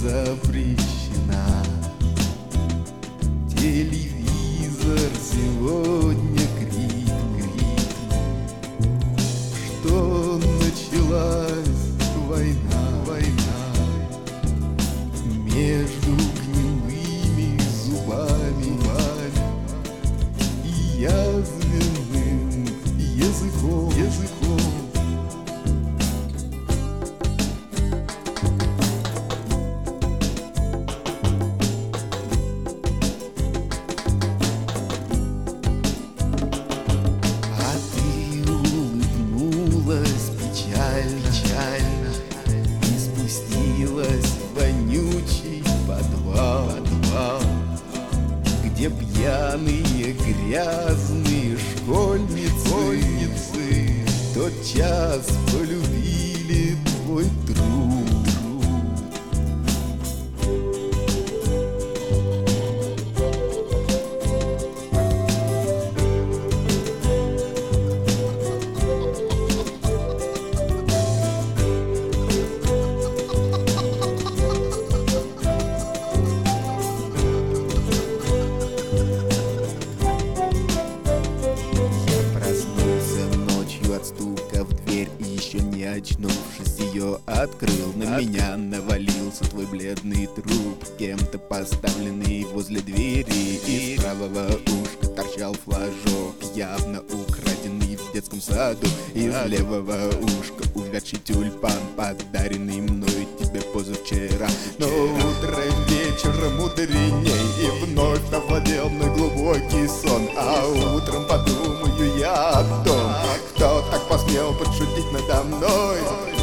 запрещена. Телевизор сегодня крикнет, что началась война между гнилыми зубами и язвенным языком. Печально и спустилась в вонючий подвал, где пьяные грязные школьницы тотчас полюбили твой труд. От стука в дверь и еще не очнувшись ее открыл. На меня навалился твой бледный труп, кем-то поставленный возле двери. Из правого ушка торчал флажок, явно украденный в детском саду. Из левого ушка увядший тюльпан, подаренный мной тебе позавчера. Но утро вечером мудреней, и вновь овладел мной глубокий сон. А утром подумаю я о том, кто так посмел подшутить надо мной.